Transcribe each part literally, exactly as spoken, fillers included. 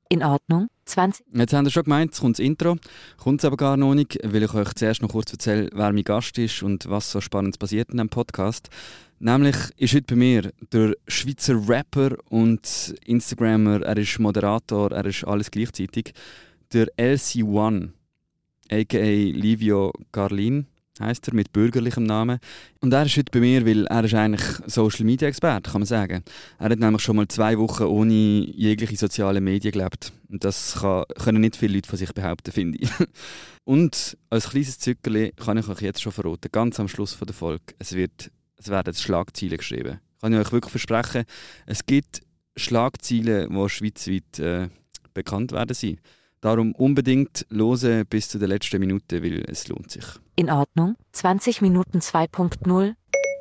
In Ordnung. zwanzig. Jetzt habt ihr schon gemeint, es kommt das Intro. Kommt es aber gar noch nicht, weil ich euch zuerst noch kurz erzähle, wer mein Gast ist und was so Spannendes passiert in diesem Podcast. Nämlich ist heute bei mir der Schweizer Rapper und Instagrammer, er ist Moderator, er ist alles gleichzeitig, der L C One, aka Livio Carlin, heisst er, mit bürgerlichem Namen. Und er ist heute bei mir, weil er ist eigentlich Social-Media-Experte, kann man sagen. Er hat nämlich schon mal zwei Wochen ohne jegliche soziale Medien gelebt. Und das kann, können nicht viele Leute von sich behaupten, finde ich. Und als kleines Zückerchen kann ich euch jetzt schon verraten, ganz am Schluss der Folge, es, wird, es werden Schlagzeilen geschrieben. Kann ich euch wirklich versprechen, es gibt Schlagzeilen, die schweizweit äh, bekannt werden sein. Darum unbedingt hören bis zu der letzten Minute, weil es lohnt sich. In Ordnung. zwanzig Minuten zwei Punkt null.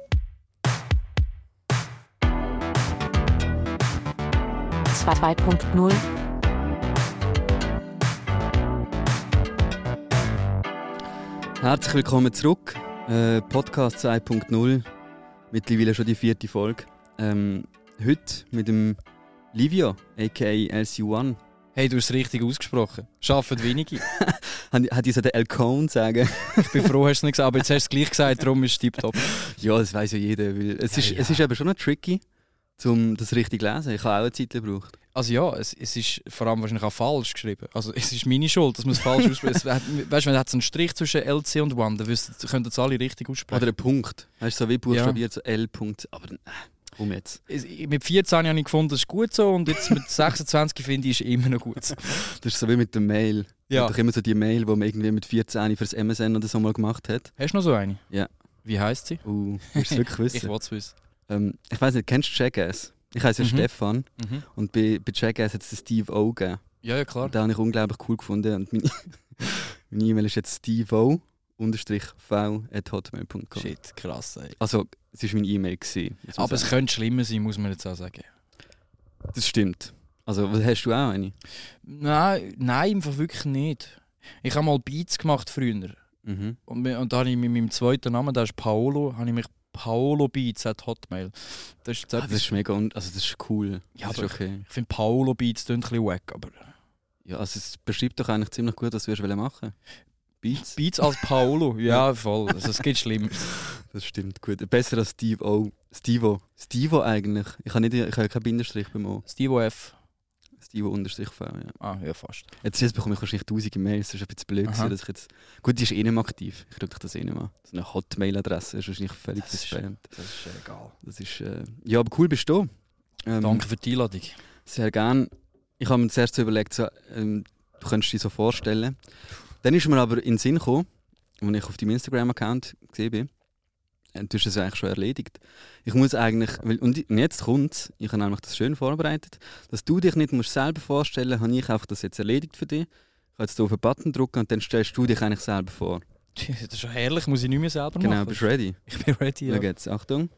zwei Punkt null. Herzlich willkommen zurück. Äh, Podcast zwei Punkt null. Mittlerweile schon die vierte Folge. Ähm, heute mit dem Livio, aka L C One. Hey, du hast es richtig ausgesprochen. Schaffen wenige. Hat ich so den El Cone sagen? Ich bin froh, hast du es nicht gesagt, aber jetzt hast du es gleich gesagt, darum ist es tipptopp. Ja, das weiss ja jeder. Weil es, Ja, ist, ja. es ist aber schon noch tricky, um das richtig zu lesen. Ich habe auch eine Zeit gebraucht. Also ja, es, es ist vor allem wahrscheinlich auch falsch geschrieben. Also es ist meine Schuld, dass man es falsch ausspricht. Weißt du, wenn es einen Strich zwischen L C und One, dann wüssten- könnten es alle richtig aussprechen. Oder ein Punkt. Weißt du, so wie buchstabiert, so L. Punkt. Aber äh, komm jetzt. Es- Mit vierzehn habe ich gefunden, das ist gut so, und jetzt mit sechsundzwanzig finde ich, ist immer noch gut so. Das ist so wie mit der Mail. Ja. Ja. Doch immer so die Mail, die man irgendwie mit vierzehn fürs M S N oder so mal gemacht hat. Hast du noch so eine? Ja. Wie heisst sie? Uh, willst du es wirklich Ich wissen? will es wissen. ähm, ich weiss nicht, kennst du Jackass? Ich heiße ja Mhm. Stefan Mhm. und bei, bei Jackass hat es den Steve O gegeben. Ja, ja, klar. Und den habe ich unglaublich cool gefunden. Und meine meine E-Mail ist jetzt steve-o unterstrich v at hotmail punkt com. Shit, krass, ey. Also, es war meine E-Mail gewesen, muss man Aber es sagen. könnte schlimmer sein, muss man jetzt auch sagen. Das stimmt. Also, was hast du auch eine? Nein, nein, einfach wirklich nicht. Ich habe mal Beats gemacht früher. Mhm. Und, mi- und da habe ich mit meinem zweiten Namen, der ist Paolo, habe ich mich Paolo Beats at Hotmail. Das ist jetzt Ah, etwas, das ist mega, un- also das ist cool. Ja, das ist aber okay. ich finde Paolo Beats klingt ein bisschen wack, aber Ja, also es beschreibt doch eigentlich ziemlich gut, was du würdest machen. Beats? Beats als Paolo, ja voll. Also es geht schlimm. Das stimmt, gut. Besser als Steve O. Steve-o. Steve-o eigentlich. Ich habe, nicht, ich habe keinen Bindestrich beim O. Steve F. Steve-o unterstrich V, ja. Ah, ja, fast. Jetzt, jetzt bekomme ich wahrscheinlich tausende Mails, das ist ein bisschen blöd gewesen, Aha. dass ich jetzt... Gut, die ist eh nicht mehr aktiv, ich drücke das eh nicht mehr. So eine Hotmail-Adresse ist wahrscheinlich völlig Das ist- verspammt. Das ist äh, egal. Das ist... Äh, ja, aber cool bist du. Ähm, Danke für die Einladung. Sehr gern. Ich habe mir zuerst so überlegt, so, ähm, du könntest dich so vorstellen. Dann ist mir aber in den Sinn gekommen, als ich auf deinem Instagram-Account gesehen bin, äh, du hast es eigentlich schon erledigt. Ich muss eigentlich, weil, und und jetzt kommt es, ich habe nämlich das schön vorbereitet, dass du dich nicht musst selber vorstellen musst, habe ich einfach das jetzt erledigt für dich. Ich kann jetzt hier auf einen Button drücken und dann stellst du dich eigentlich selber vor. Das ist schon herrlich, muss ich nicht mehr selber Genau, machen. bist du ready? Ich bin ready, Schau ja. jetzt, Achtung.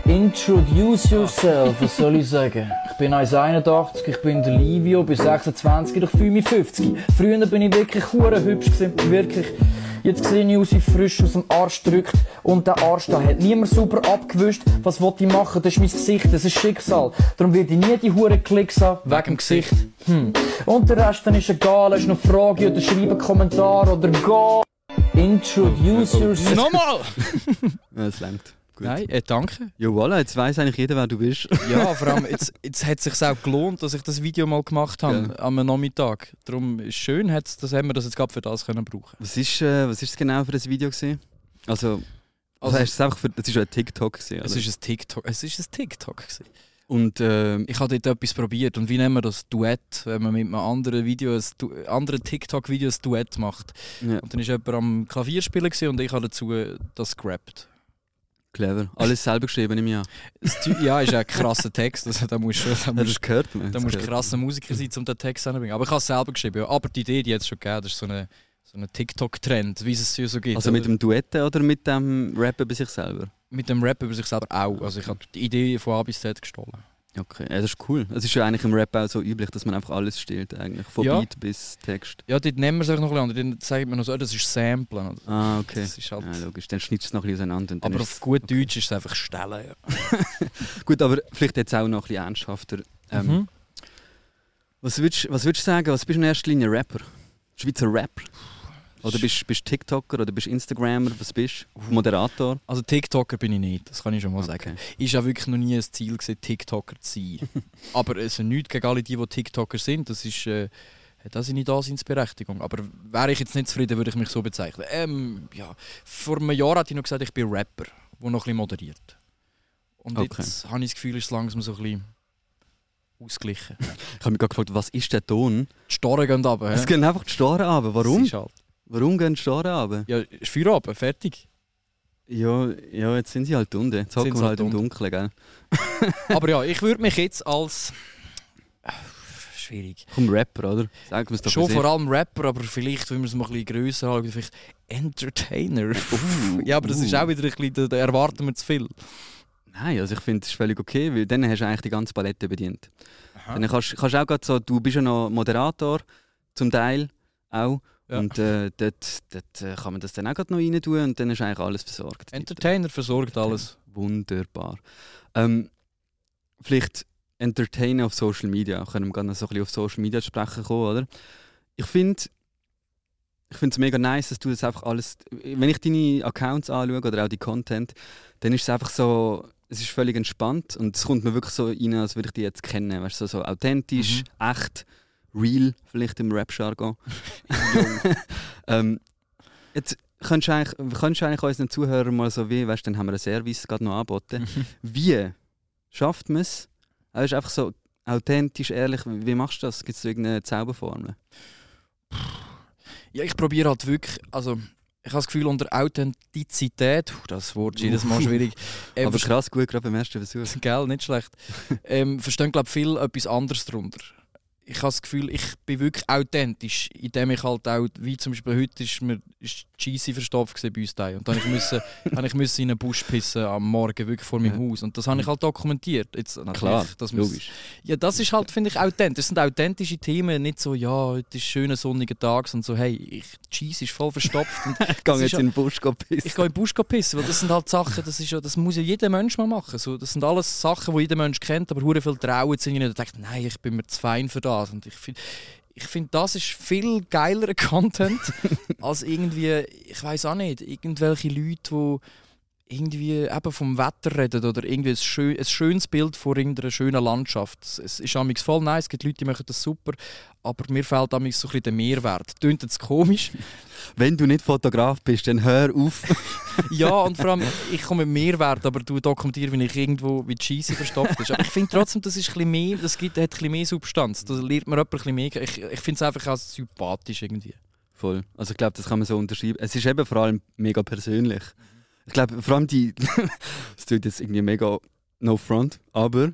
Introduce yourself, was soll ich sagen? Ich bin eins Komma einundachtzig, ich bin der Livio, bin sechsundzwanzig, ich fühle mich fünfzig. Früher bin ich wirklich hure hübsch gewesen, wirklich. Jetzt sehe ich aus wie frisch aus dem Arsch gedrückt und der Arsch da hat niemand sauber abgewischt. Was wollte ich machen? Das ist mein Gesicht, das ist Schicksal. Darum werde ich nie die hure Klicks haben, wegen dem Gesicht. Hm. Und der Rest dann ist egal, hast du noch Frage oder schreib einen Kommentar oder go. Introduce yourself. Nochmal! Ja, das reicht. Gut. Nein, äh, danke. Ja, voilà, jetzt weiss eigentlich jeder, wer du bist. Ja, vor allem, jetzt, jetzt hat es sich auch gelohnt, dass ich das Video mal gemacht habe, Ja. am Nachmittag. Darum ist es schön, hat's, dass haben wir das jetzt gerade für das können brauchen. Was ist, äh, was ist es genau für ein Video gewesen? Also, Also- also hast du es einfach für, das ist ja ein TikTok gewesen, Es oder? ist ein TikTok, es ist ein TikTok gewesen. Und ähm, Ich habe dort etwas probiert. Und wie nennen wir das? Duett, wenn man mit einem anderen Video, ein Du- anderen TikTok-Video ein Duett macht. ja, Und dann war jemand am Klavier spielen gewesen und ich habe dazu das gerappt. clever. Alles selber geschrieben im Jahr. Das Ty- ja, ist ja ein krasser Text. Also, da musst du, da Hast du musst, das gehört? Man? da Das musst du gehört. krasser Musiker sein, um den Text hinzubringen. Aber ich habe es selber geschrieben. Ja. Aber die Idee, die hat es schon gegeben, das ist so eine, so ein TikTok-Trend, wie es es so gibt. Also mit oder? dem Duetten oder mit dem Rappen bei sich selber? Mit dem Rap über sich selber auch. Also ich habe die Idee von A bis Z gestohlen. Okay, ja, das ist cool. Es ist ja eigentlich im Rap auch so üblich, dass man einfach alles stiehlt, eigentlich. Von Ja. Beat bis Text. Ja, dort nehmen wir es auch noch ein bisschen. Dann sagt man noch so, oh, das ist Samplen. Oder? Ah, okay. Das ist halt, Ja, logisch. Dann schneidest du es noch ein bisschen auseinander. Und dann aber ist auf gut Deutsch ist es einfach stellen. Ja. Gut, aber vielleicht jetzt auch noch ein bisschen ernsthafter. Ähm, Mhm. Was würdest, was würdest du sagen, was bist du in erster Linie Rapper? Schweizer Rapper? Oder bist du TikToker oder bist du Instagrammer? Was bist du? Moderator? Also TikToker bin ich nicht, das kann ich schon mal Okay. sagen. Ist ja wirklich noch nie ein Ziel gewesen, TikToker zu sein. Aber es ist nichts gegen alle die, die TikToker sind. Das ist äh, hat auch seine Daseinsberechtigung. Aber wäre ich jetzt nicht zufrieden, würde ich mich so bezeichnen. Ähm, ja. Vor einem Jahr hatte ich noch gesagt, ich bin Rapper, der noch ein bisschen moderiert. Und Okay. jetzt habe ich das Gefühl, es ist langsam so ein bisschen ausgeglichen. Ich habe mich gerade gefragt, was ist der Ton? Die Starren gehen runter. Es gehen einfach die Storen runter. Warum? Das ist halt. Warum gehen die Storen runter? Ja, ist Feierabend, fertig. Ja, ja, jetzt sind sie halt unten. Jetzt hocken Sind sie wir halt halt im unten. Dunkeln, gell? Aber ja, ich würde mich jetzt als... Äh, schwierig. Komm, Rapper, oder? Sag mir's doch. Schon was vor ist. allem Rapper, aber vielleicht, wenn wir es mal ein bisschen grösser anschauen, vielleicht Entertainer. ja, aber das ist auch wieder ein bisschen, da erwarten wir zu viel. Nein, also ich finde, das ist völlig okay, weil dann hast du eigentlich die ganze Palette bedient. Aha. Dann kannst kannst auch grad so, du bist ja noch Moderator, zum Teil auch. Ja. Und äh, dort, dort äh, kann man das dann auch grad noch rein tun und dann ist eigentlich alles versorgt. Entertainer versorgt alles. Wunderbar. Ähm, vielleicht Entertainer auf Social Media. Können wir gerne noch so ein bisschen auf Social Media zu sprechen kommen, oder? Ich finde ich finde es mega nice, dass du das einfach alles... Wenn ich deine Accounts anschaue oder auch die Content, dann ist es einfach so... Es ist völlig entspannt und es kommt mir wirklich so rein, als würde ich die jetzt kennen. Weißt du, so, so authentisch, echt, real, vielleicht im Rap-Jargon. ähm, jetzt könntest du eigentlich, könntest du eigentlich unseren Zuhörern mal so wie, weißt du, dann haben wir einen Service gerade noch angeboten. Wie schafft man es? Also einfach so authentisch, ehrlich, wie machst du das? Gibt es so irgendeine Zauberformel? Ja, ich probiere halt wirklich, also ich habe das Gefühl, unter Authentizität, puh, das Wort ist jedes Mal schwierig, ähm, Aber krass gut, gerade beim ersten Versuch. Gell, nicht schlecht. ähm, verstehen, glaube ich, viel etwas anderes darunter. Ich habe das Gefühl, ich bin wirklich authentisch, indem ich halt auch, wie zum Beispiel heute ist mir ist Cheesy verstopft gewesen bei uns daheim. Und dann ich musste habe ich müssen in einen Busch pissen am Morgen, wirklich vor meinem Ja. Haus. Und das habe ich halt dokumentiert. Jetzt, natürlich, Klar, das muss, logisch. ja, das ist halt, finde ich, authentisch. Das sind authentische Themen, nicht so, ja, heute ist schöner sonniger Tag und so, hey, ich, Cheesy ist voll verstopft. Und Ich gehe ist jetzt ja- in den Busch pissen. ich gehe in den Busch pissen, weil das sind halt Sachen, das, ist ja, das muss ja jeder Mensch mal machen. So, das sind alles Sachen, die jeder Mensch kennt, aber hure viel trauen sich nicht und denken, nein, ich bin mir zu fein für das. Und ich finde, ich find, das ist viel geilerer Content als irgendwie, ich weiß auch nicht, irgendwelche Leute, die irgendwie eben vom Wetter reden oder irgendwie ein, schön, ein schönes Bild von irgendeiner schönen Landschaft. Es, es ist amigs voll nice, es gibt Leute, die machen das super, aber mir fehlt amigs so ein bisschen der Mehrwert. Tönt jetzt komisch. Wenn du nicht Fotograf bist, dann hör auf. Ja, und vor allem, ich komme mit Mehrwert, aber du dokumentierst, wenn ich irgendwo wie Cheesy verstopft ist. Aber ich finde trotzdem, das ist ein bisschen mehr, das gibt, hat ein bisschen mehr Substanz. Da lernt man jemand ein bisschen mehr. Ich, ich finde es einfach auch sympathisch irgendwie. Voll. Also ich glaube, das kann man so unterschreiben. Es ist eben vor allem mega persönlich. Ich glaube, vor allem die... Es tut jetzt irgendwie mega no front, aber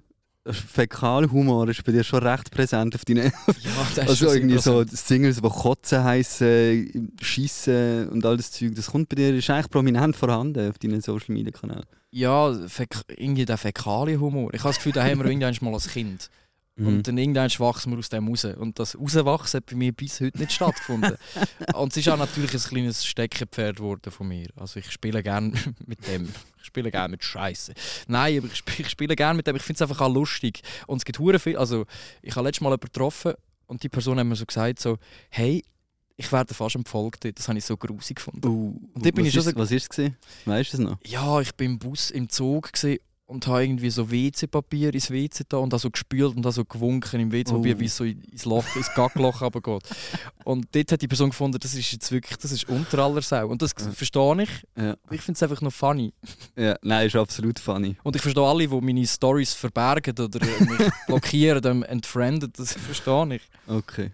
Fäkalhumor ist bei dir schon recht präsent auf deinen... Ja, das Also schon irgendwie so sehr Singles, die Kotzen heissen, Schiessen und all das Zeug, das kommt bei dir, ist eigentlich prominent vorhanden auf deinen Social Media Kanälen. Ja, Fäk irgendwie der Fäkalienhumor. Ich habe das Gefühl, da haben wir irgendwann mal als Kind. Und dann irgendwann wachsen wir aus dem raus. Und das Rauswachsen hat bei mir bis heute nicht stattgefunden. Und es ist auch natürlich ein kleines Steckenpferd geworden von mir. Also ich spiele gerne mit dem. Ich spiele gerne mit Scheiße. Nein, aber ich spiele, ich spiele gerne mit dem. Ich finde es einfach auch lustig. Und es gibt hure viel. Also ich habe letztes Mal jemanden getroffen und die Person hat mir so gesagt, so, hey, ich werde fast entfolgt. Das habe ich so grusig gefunden. Uh, Und dort bin was ich schon ist, so- was ist es gewesen? Weißt du es noch? Ja, ich bin im Bus, im Zug gewesen und habe irgendwie so W C-Papier ins W C da und habe so gespült und habe so gewunken im W C-Papier, Oh. wie es so ins Loch, ins Gackloch runtergeht. Und dort hat die Person gefunden, das ist jetzt wirklich, das ist unter aller Sau. Und das Ja. verstehe ich. Ja. Ich finde es einfach noch funny. Ja, nein, ist absolut funny. Und ich verstehe alle, die meine Stories verbergen oder äh, mich blockieren, dann entfrienden, das verstehe ich. Okay.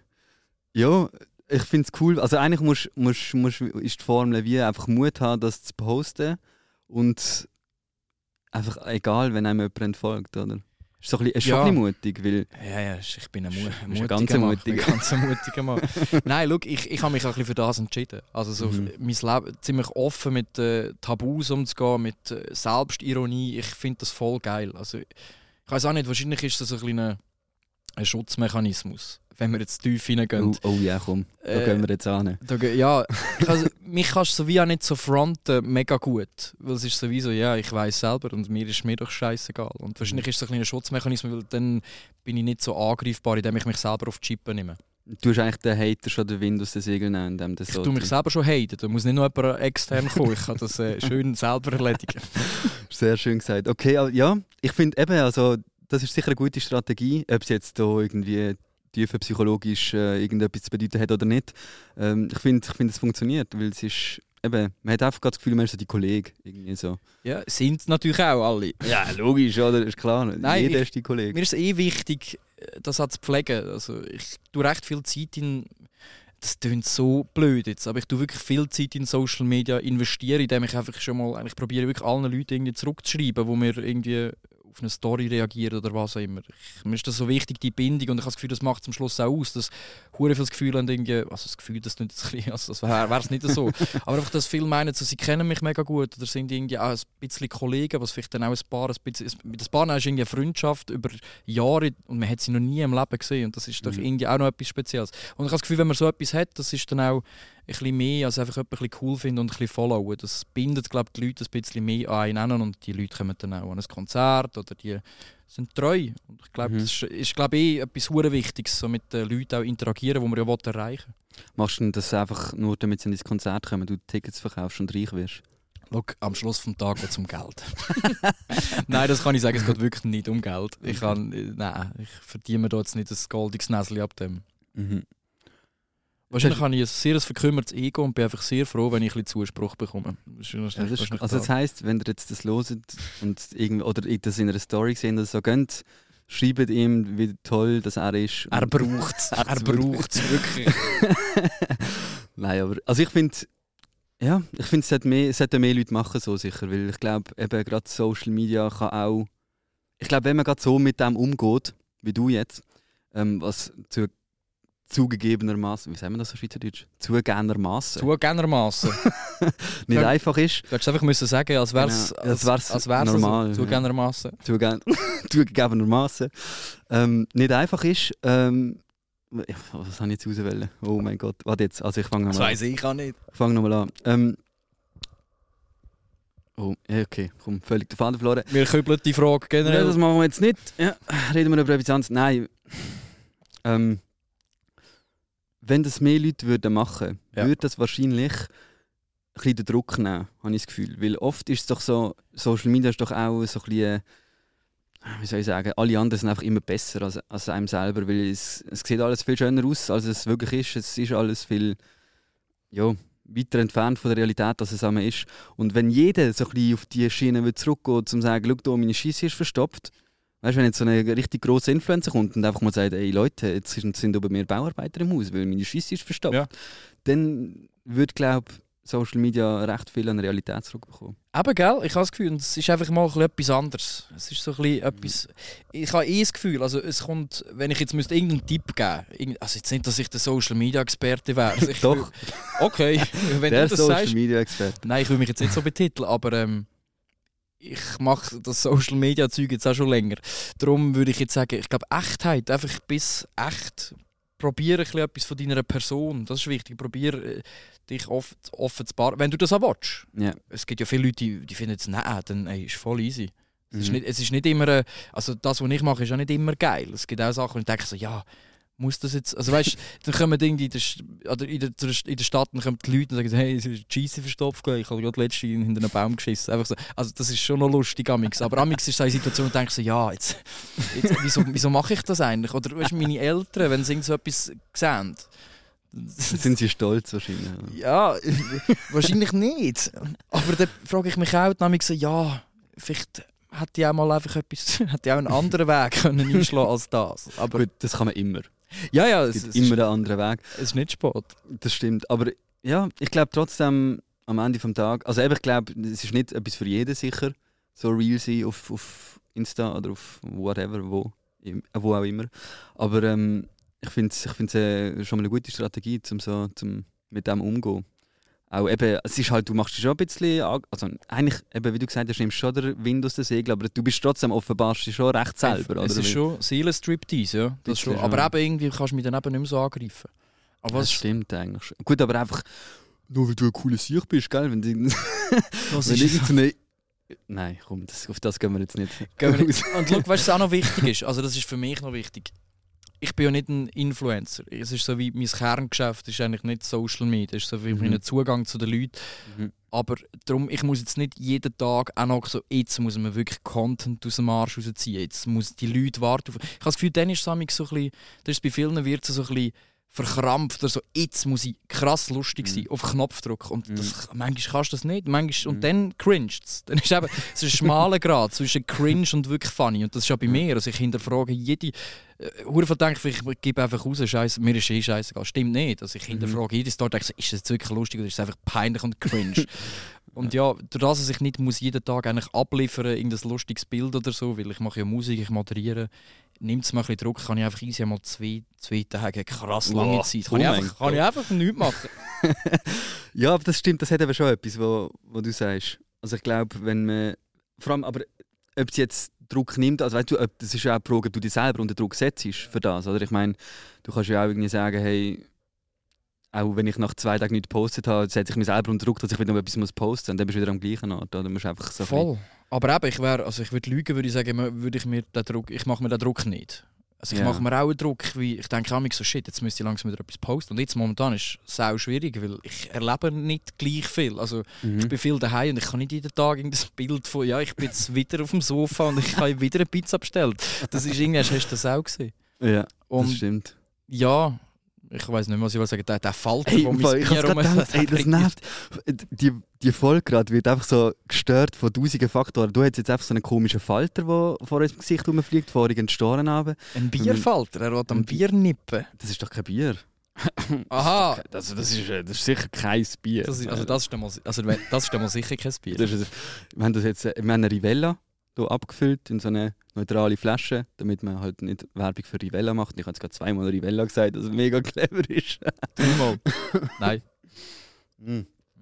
Ja, ich finde es cool. Also eigentlich musst, musst, musst, ist die Formel wie einfach Mut haben, das zu posten und einfach egal, wenn einem jemand entfolgt, oder? Ist so ein bisschen, ist Ja. schon ein bisschen mutig, weil Ja, ja, ich bin ein, mu Bist ein ein mutiger ganz Mann. mutiger. Ein ganz mutiger Mann. Nein, schau, ich, ich habe mich auch ein bisschen für das entschieden. Also so Mhm. mein Leben ziemlich offen mit äh, Tabus umzugehen, mit äh, Selbstironie. Ich finde das voll geil. Also ich weiß auch nicht, wahrscheinlich ist das ein kleiner ein Schutzmechanismus. Wenn wir jetzt tief hineingehen. Oh, oh ja, komm, da Äh, gehen wir jetzt an. Da, ge- ja, also, mich kannst du so wie auch nicht so fronten, mega gut. Weil es ist sowieso, ja, ich weiss selber und mir ist mir doch scheißegal. Und wahrscheinlich ist es ein kleiner Schutzmechanismus, weil dann bin ich nicht so angreifbar, indem ich mich selber auf die Chippe nehme. Du hast eigentlich den Hater schon den Wind aus den Segeln nehmen, indem das Ich so tue mich selber schon haten, da muss nicht noch jemand extern kommen, ich kann das äh, schön selber erledigen. Sehr schön gesagt. Okay, also, ja, ich finde eben, also, das ist sicher eine gute Strategie, ob es jetzt da irgendwie tiefer psychologisch äh, irgendetwas zu bedeuten hat oder nicht. Ähm, ich finde, ich find, es funktioniert, weil es ist eben, man hat einfach das Gefühl, man ist so die Kollege. Irgendwie so. Ja, sind natürlich auch alle. Ja, logisch, oder? Ist klar. Nein, Jeder ich- ist die Kollege. Mir ist es eh wichtig, das auch zu pflegen. Also ich tue recht viel Zeit in. Das klingt so blöd jetzt, aber ich tue wirklich viel Zeit in Social Media investieren, indem ich einfach schon mal, eigentlich probiere wirklich allen Leuten irgendwie zurückzuschreiben, wo mir irgendwie auf eine Story reagieren oder was auch immer. Ich, mir ist das so wichtig, die Bindung, und ich habe das Gefühl, das macht es am Schluss auch aus, dass hure viel das Gefühl haben, irgendwie, also das Gefühl, das nicht ein bisschen, also das wäre es nicht so, aber einfach, dass viele meinen, so, sie kennen mich mega gut oder sind irgendwie auch ein bisschen Kollegen, was vielleicht dann auch ein Paar, ein bisschen, mit ein Paar ist irgendwie eine Freundschaft über Jahre und man hat sie noch nie im Leben gesehen und das ist doch Mhm. irgendwie auch noch etwas Spezielles. Und ich habe das Gefühl, wenn man so etwas hat, das ist dann auch ein bisschen mehr, als einfach jemand ein bisschen cool finden und ein bisschen followen. Das bindet, glaube ich, die Leute ein bisschen mehr an einen und die Leute kommen dann auch an ein Konzert oder die sind treu. Und ich glaube, Mhm. das ist, ist glaube ich, eh etwas hure Wichtiges, so mit den Leuten auch interagieren, die man ja erreichen will. Machst du denn das einfach nur, damit sie ins Konzert kommen, du Tickets verkaufst und reich wirst? Schau, am Schluss des Tages geht es um Geld. Nein, das kann ich sagen, es geht wirklich nicht um Geld. Ich, kann, äh, nein, ich verdiene mir da jetzt nicht ein goldiges Näschen ab dem. Mhm. Wahrscheinlich habe ich ein sehr verkümmertes Ego und bin einfach sehr froh, wenn ich ein bisschen Zuspruch bekomme. Das ist, das Ja, das ist, wahrscheinlich also das heisst, wenn ihr jetzt das hört und irgend, oder das in einer Story gesehen oder so geht, schreibt ihm, wie toll das er ist. Er Und- braucht es. Er braucht es wirklich. Nein, aber also ich finde, ja, ich finde, es sollten mehr, es sollten mehr Leute machen so sicher, weil ich glaube, eben gerade Social Media kann auch, ich glaube, wenn man gerade so mit dem umgeht, wie du jetzt, ähm, was zu zugegebenermaßen, wie sagen wir das so Schweizerdeutsch? Zugegebenermaßen Zugegebenermaßen. nicht Ja. einfach ist. Du hättest einfach müssen sagen, als wäre es Genau, als wär's als wär's normal, So. ja. Zugegebenermaßen. Zuge zugegebenermaßen ähm, nicht einfach ist. Ähm, was habe ich jetzt auswählen? Oh mein Gott, warte jetzt, also ich fange Das nochmal an. weiss ich auch nicht. Ich fange nochmal an. Ähm, oh, ja, okay, komm, völlig den Faden verloren. Wir kübeln die Frage Ja, generell. das machen wir jetzt nicht. Ja, reden wir über etwas anderes. Nein. Ähm, wenn das mehr Leute würden machen, Ja. würde das wahrscheinlich ein bisschen den Druck nehmen, habe ich das Gefühl. Weil oft ist es doch so, Social Media ist doch auch so ein bisschen, wie soll ich sagen, alle anderen sind einfach immer besser als, als einem selber, weil es, es sieht alles viel schöner aus, als es wirklich ist. Es ist alles viel ja, weiter entfernt von der Realität, als es einmal ist. Und wenn jeder so ein bisschen auf die Schiene will zurückgeht, um zu sagen, schau, da, meine Scheisse ist verstopft. Weißt du, wenn jetzt so eine richtig grosse Influencer kommt und einfach mal sagt, ey Leute, jetzt sind sind über mir Bauarbeiter im Haus, weil meine Scheisse ist verstopft, Ja. dann würde, glaube ich, Social Media recht viel an Realität zurückbekommen. Aber gell, ich habe das Gefühl, es ist einfach mal ein bisschen etwas anderes. Es ist so ein bisschen etwas. Ich habe eh das Gefühl, also es kommt, wenn ich jetzt müsste irgendeinen Tipp geben, irgend- also jetzt nicht, dass ich der Social Media Experte wäre. Also ich Doch. will- Okay, wenn Der du das Social sagst. Media Experte. Nein, ich will mich jetzt nicht so betiteln, aber ähm, ich mache das Social Media Zeug jetzt auch schon länger. Darum würde ich jetzt sagen, ich glaube Echtheit, einfach bis echt. Probiere ein bisschen etwas von deiner Person, das ist wichtig. Probiere äh, dich oft, offen zu bar. Wenn du das auch willst. Ja. Es gibt ja viele Leute, die, die finden es, nein, dann ey, ist voll easy. Es, ist Mhm. nicht, es ist nicht immer, äh, also das, was ich mache, ist auch nicht immer geil. Es gibt auch Sachen, wo ich denke so, ja, muss das jetzt, also weißt, dann kommen irgendwie in der, St- oder in der, in der Stadt, dann kommen die Leute und sagen so, hey, es ist die Scheisse verstopft, ich habe gerade letztens hinter einen Baum geschissen. Einfach so. Also das ist schon noch lustig amix. Aber amix ist so eine Situation, wo ich denke so, ja, jetzt, jetzt wieso, wieso mache ich das eigentlich? Oder weißt, meine Eltern, wenn sie irgend so etwas sehen, Sind sie stolz wahrscheinlich? ja, wahrscheinlich nicht. Aber dann frage ich mich auch nämlich so, ja, vielleicht hätte ich auch mal einfach etwas, hätte ich auch einen anderen Weg können einschlagen als das. Aber Gut, das kann man immer. ja, ja, Es es, gibt es, immer ist, einen anderen Weg. es ist nicht spät. Das stimmt. Aber ja, ich glaube trotzdem am Ende des Tages, also eben, ich glaube, es ist nicht etwas für jeden sicher, so real sein auf, auf Insta oder auf whatever, wo, im- wo auch immer. Aber ähm, ich finde es ich find's, äh, schon mal eine gute Strategie, um so, zum mit dem umzugehen. auch eben, es ist halt, du machst dich schon ein bisschen, an- also eigentlich, eben, wie du gesagt hast, nimmst schon den Wind aus den Segeln, aber du bist trotzdem offenbarst dich schon recht selber, oder? Es ist Wie? schon Seelenstriptease, ja. Das Bisschen schon. Aber schon. eben irgendwie kannst du mich dann eben nicht mehr so angreifen. Aber Das was, stimmt eigentlich schon. Gut, aber einfach, nur weil du ein cooler Sieg bist, gell? Wenn, du- was wenn ist irgendeine... Nein, komm, das, auf das gehen wir jetzt nicht. Gehen wir nicht- Und schau, weißt du, was auch noch wichtig ist? Also das ist für mich noch wichtig. Ich bin ja nicht ein Influencer. Es ist so wie mein Kerngeschäft ist eigentlich nicht Social Media. Es ist so wie Mhm. mein Zugang zu den Leuten. Mhm. Aber darum, ich muss jetzt nicht jeden Tag auch noch so, jetzt muss man wirklich Content aus dem Arsch rausziehen. Jetzt muss die Leute warten. Auf. Ich habe das Gefühl, dann ist es manchmal so ein bisschen, das ist bei vielen wird es so ein bisschen verkrampft oder so, jetzt muss ich krass lustig sein, Mhm. auf Knopfdruck. Und Mhm. das, manchmal kannst du das nicht. Manchmal, Mhm. Und dann cringed es. Dann ist eben, es ist ein schmaler Grad zwischen cringe und wirklich funny. Und das ist ja bei mir. Also ich hinterfrage jede... Hure äh, denke ich, ich gebe einfach raus, Scheiße, mir ist eh scheißegal. Stimmt nicht. Also ich hinterfrage jede Story, denke, ist das jetzt wirklich lustig oder ist es einfach peinlich und cringe? Und ja, durch das, dass ich nicht muss jeden Tag eigentlich abliefern irgendein lustiges Bild oder so, weil ich mache ja Musik, ich moderiere, nimmt es mir ein bisschen Druck, kann ich einfach easy mal zwei, zwei Tage krass lange Wow, Zeit. oh Kann, ich mein einfach, kann ich einfach nichts machen. Ja, aber das stimmt, das hat eben schon etwas, wo, wo du sagst. Also ich glaube, wenn man... Vor allem, aber ob es jetzt Druck nimmt, also weißt du, ob, das ist ja auch die Frage, ob du dich selber unter Druck setzt für das, oder? Ich meine, du kannst ja auch irgendwie sagen, hey, auch wenn ich nach zwei Tagen nichts gepostet habe, setze ich mich selber unter Druck, dass ich wieder noch etwas muss posten muss, und dann bist du wieder am gleichen Ort, oder? Du musst einfach so ein Voll. Aber eben, ich wäre, also ich würde lügen, würde ich sagen, würde ich mir den Druck, ich mache mir den Druck nicht. Also ich Ja. mache mir auch einen Druck, wie ich denke auch so, shit, jetzt müsste ich langsam wieder etwas posten. Und jetzt momentan ist es sau schwierig, weil ich erlebe nicht gleich viel. Also bisschen... ich bin viel daheim und ich kann nicht jeden Tag irgendein Bild von, ja, ich bin jetzt wieder auf dem Sofa und ich habe wieder eine Pizza bestellt. Das ist irgendwie, hast du das auch gesehen? Ja, das Und stimmt. ja, ich weiß nicht mehr, was ich will sagen, der, der Falter, Hey, wo im mein Fall, ich Bier hab's grad rum- gedacht, ey, das nervt. Die, die Folge gerade wird einfach so gestört von tausenden Faktoren. Du hast jetzt einfach so einen komischen Falter, der vor unserem Gesicht rumfliegt, vorigen Storen runter. Ein Bierfalter, er will am Bier nippen. Das ist doch kein Bier. Aha, Also das, ist, das ist sicher kein Bier. das ist, also das ist dann mal, also wenn- das ist dann mal sicher kein Bier. Das ist, wir haben das jetzt, wir haben eine Rivella hier abgefüllt in so eine neutrale Flasche, damit man halt nicht Werbung für Rivella macht. Ich habe jetzt gerade zweimal Rivella gesagt, dass es mega clever ist. Dreimal. Nein, Mm.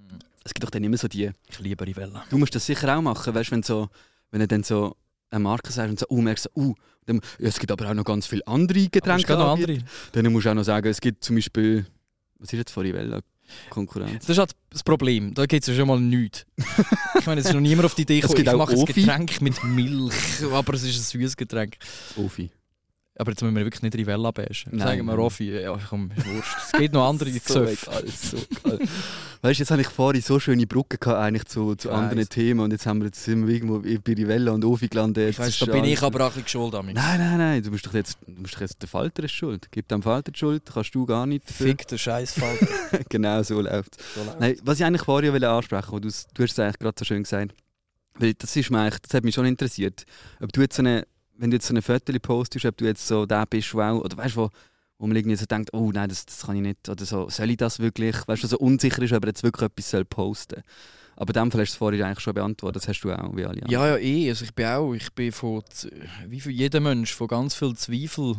Es gibt doch dann immer so die... ich liebe Rivella. Du musst das sicher auch machen, weißt, wenn, so, wenn du dann so eine Marke sagst und so, oh, merkst du, uh, dann, ja, es gibt aber auch noch ganz viele andere Es Getränke. gibt noch anbieten. andere. Dann musst du auch noch sagen, es gibt zum Beispiel, was ist jetzt von Rivella? Konkurrenz. Das ist halt das Problem, da gibt es ja schon mal nichts. Ich meine, es ist noch niemand auf die Idee Es gekommen, gibt ich auch mache ein Ofi. Getränk mit Milch, aber es ist ein süßes Getränk. Ofi. Aber jetzt müssen wir wirklich nicht Rivella bashen. Nein, Sagen wir nein. Roffi, ja komm, ist wurscht. Es gibt noch andere So Gesöffe. egal, so geil. Weißt du, jetzt habe ich vorhin so schöne Brücken gehabt, eigentlich zu, zu Ich anderen weiss. Themen, und jetzt haben wir jetzt sind wir irgendwo bei Rivella und Ofi gelandet. Ich weiss, Jetzt da ist bin alles- ich aber auch ein bisschen schuld an mich. Nein, nein, nein, du musst doch jetzt, du musst doch jetzt der Falter ist schuld. Gib dem Falter die Schuld, kannst du gar nicht. für- Fick der Scheißfalter. Genau, so läuft es. Nein, was ich eigentlich vorher wollte ansprechen wollte, du, du hast es eigentlich gerade so schön gesagt, weil das ist mir eigentlich, das hat mich schon interessiert, ob du jetzt so eine, wenn du jetzt so eine Foto postest, ob du jetzt so der bist, wow, oder weißt du, wo, wo man irgendwie so denkt, oh nein, das, das kann ich nicht, oder so, soll ich das wirklich, weißt du, so unsicher ist, ob er jetzt wirklich etwas soll posten. Aber in dem Fall hast du es vorhin eigentlich schon beantwortet, das hast du auch, wie alle anderen. Ja, ja, eh. Also ich bin auch, ich bin von, Z- wie für jeder Mensch, von ganz viel Zweifel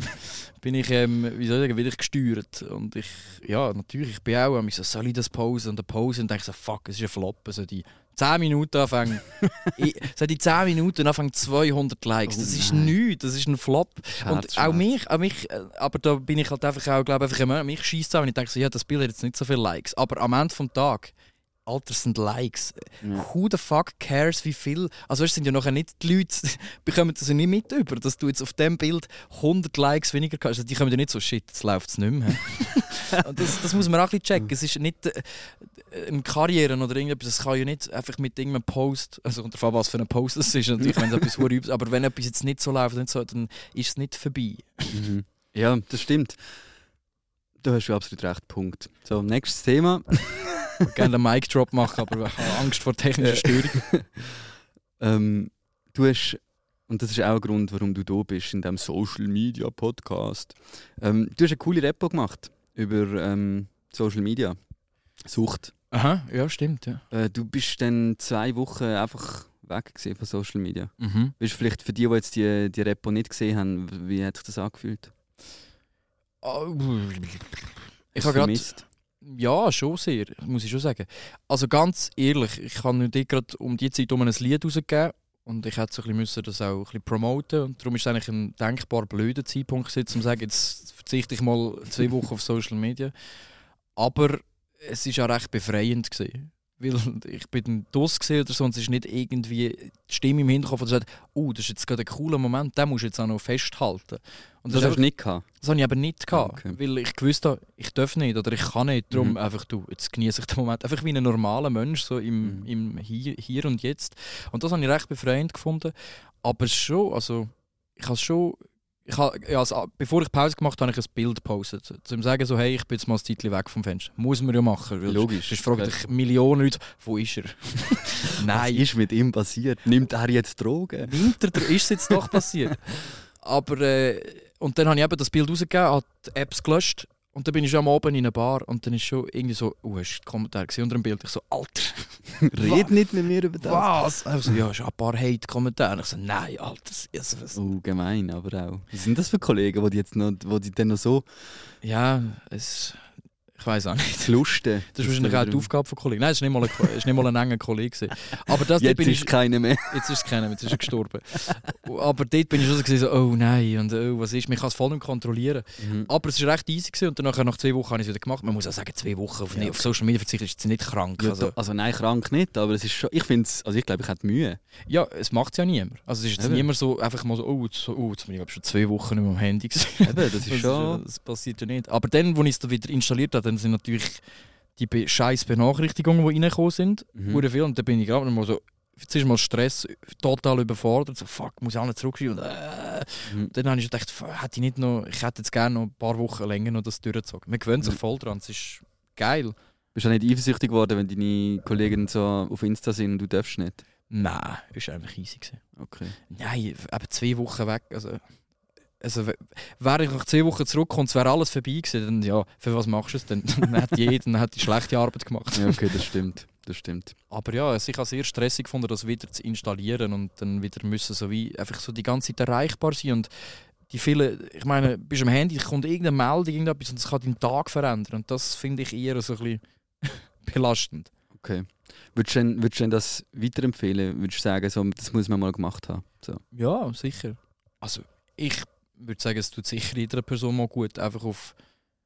bin ich, ähm, wie soll ich sagen, wieder gesteuert. Und ich, ja, natürlich, ich bin auch, ich so, soll ich das posen und dann posen und denke so, fuck, es ist ein Flop. Also die zehn Minuten anfangen, ich, so die zehn Minuten anfangen zweihundert Likes, Oh das ist nein. nichts, das ist ein Flop. Und Schmerz, auch Schmerz. mich, auch mich, äh, aber da bin ich halt einfach auch, glaube einfach immer, mich schießt es an, wenn ich denke so, ja, das Bild hat jetzt nicht so viele Likes. Aber am Ende vom Tag, Alter, das sind Likes. Ja. Who the fuck cares, wie viel? Also, es sind ja nachher nicht die Leute, bekommen das ja nicht mit über, dass du jetzt auf dem Bild hundert Likes weniger kannst. Also, die kommen ja nicht so, shit, jetzt läuft es nicht mehr. Und das, das muss man auch ein bisschen checken. Es ist nicht äh, eine Karriere oder irgendetwas, es kann ja nicht einfach mit irgendeinem Post, also unter Fall was für ein Post es ist, natürlich, wenn es etwas verdammt übs, aber wenn etwas jetzt nicht so läuft, nicht so, dann ist es nicht vorbei. Mhm. Ja, das stimmt. Da hast du absolut recht, Punkt. So, nächstes Thema. Ich würde gerne einen Mic-Drop machen, aber ich habe Angst vor technischer Störung. ähm, du hast, und das ist auch ein Grund, warum du da bist, in diesem Social Media Podcast. Ähm, du hast eine coole Repo gemacht über ähm, Social Media. Sucht. Aha, ja, stimmt, ja. Äh, du bist dann zwei Wochen einfach weg gewesen von Social Media. Mhm. Weißt du, vielleicht für die, die jetzt die, die Repo nicht gesehen haben, wie hat sich das angefühlt? Oh, Ich Hast habe du gerade... vermisst? Ja, schon sehr, muss ich schon sagen. Also ganz ehrlich, ich habe dir gerade um die Zeit um ein Lied rausgegeben und ich hätte so ein bisschen müssen das auch ein bisschen promoten und darum ist es eigentlich ein denkbar blöder Zeitpunkt gewesen, um zu sagen, jetzt verzichte ich mal zwei Wochen auf Social Media. Aber es war auch recht befreiend gewesen. Weil ich bin draus oder so und es ist nicht irgendwie die Stimme im Hinterkopf, die sagt, oh, das ist jetzt gerade ein cooler Moment, den musst du jetzt auch noch festhalten. Und das das hast du nicht gehabt? Das habe ich aber nicht gehabt, Okay. weil ich gewusst habe, ich darf nicht oder ich kann nicht. Darum Mhm. einfach, du, jetzt genieße ich den Moment einfach wie ein normaler Mensch, so im, Mhm. im hier, hier und Jetzt. Und das habe ich recht befreiend gefunden. Aber schon, also ich habe schon... Ich habe, ja, also, bevor ich Pause gemacht habe, habe ich ein Bild gepostet. Zum sagen so, hey, ich bin jetzt mal ein Zeitchen weg vom Fenster. Muss man ja machen. Weil Logisch. sonst fragen dich Millionen Leute, wo ist er? Nein. Was ist mit ihm passiert? Nimmt er jetzt Drogen? Nimmt er, ist es jetzt doch passiert. Aber, äh, und dann habe ich eben das Bild rausgegeben, habe die Apps gelöscht und dann bin ich schon am Abend in einer Bar und dann ist schon irgendwie so, oh, hast du den Kommentar gesehen unter dem Bild? Ich so, Alter, Red nicht mit mir über das. was? Einfach so, ja, schon ein paar Hate-Kommentare. Ich so, nein, Alter, das ist was. Oh, gemein, aber auch. Was sind das für Kollegen, die jetzt noch, wo die dann noch so Ja, es... Ich weiß auch nicht. lusten? Das ist wahrscheinlich auch die Aufgabe von Kollegen. Nein, es war nicht mal ein, Ko- es ist nicht mal ein enger Kollege. gewesen. Aber das, dort Jetzt bin ist ich, keiner mehr. jetzt ist es keiner, jetzt ist er gestorben. Aber dort bin ich schon so, gewesen, so oh nein, und oh, was ist, man kann es voll nicht kontrollieren. Mhm. Aber es war recht easy gewesen, und dann nachher, nach zwei Wochen habe ich es wieder gemacht. Man muss auch sagen, zwei Wochen auf, Ja. auf Social Media verzichten ist jetzt nicht krank. Ja, Also, also, also nein, krank nicht, aber es ist schon, ich finde es, also ich glaube, ich hätte Mühe. ja, es macht es ja niemand. Also es ist jetzt Eben. niemand so, einfach mal so, oh, jetzt, oh, jetzt bin ich glaub, schon zwei Wochen nicht mehr am Handy gewesen. Eben, das ist schon... Das passiert ja nicht. Aber dann, als ich es dann wieder installiert habe, dann sind natürlich die be- scheiß Benachrichtigungen, die reingekommen sind, Mhm. mhm. viel. Und dann bin ich gerade mal so, jetzt ist mal Stress, total überfordert. So, fuck, muss ich auch nicht zurückschieben. Und äh. Mhm. dann habe ich gedacht, fuck, hätte ich nicht noch, ich hätte jetzt gerne noch ein paar Wochen länger noch das durchgezogen. Man gewöhnt sich Mhm. voll dran, es ist geil. Bist du auch nicht eifersüchtig geworden, wenn deine Kollegen so auf Insta sind und du darfst nicht? Nein, ist einfach easy gewesen. Okay. Nein, eben zwei Wochen weg. Also, also w- wäre ich nach zwei Wochen zurückgekommen, es wäre alles vorbei gewesen, dann ja, für was machst du es denn? Dann hat jeder dann hat die schlechte Arbeit gemacht. Ja, okay, das stimmt. Das stimmt. Aber ja, also ich habe sehr stressig gefunden, das wieder zu installieren und dann wieder müssen so wie einfach so die ganze Zeit erreichbar sein und die vielen, ich meine, bist am Handy, kommt irgendeine Meldung, irgendetwas und das kann deinen Tag verändern und das finde ich eher so ein bisschen belastend. Okay. Würdest du denn, würdest du denn das weiterempfehlen? Würdest du sagen, so, das muss man mal gemacht haben? So. Ja, sicher. Also ich würde sagen, es tut sicher jeder Person mal gut, einfach auf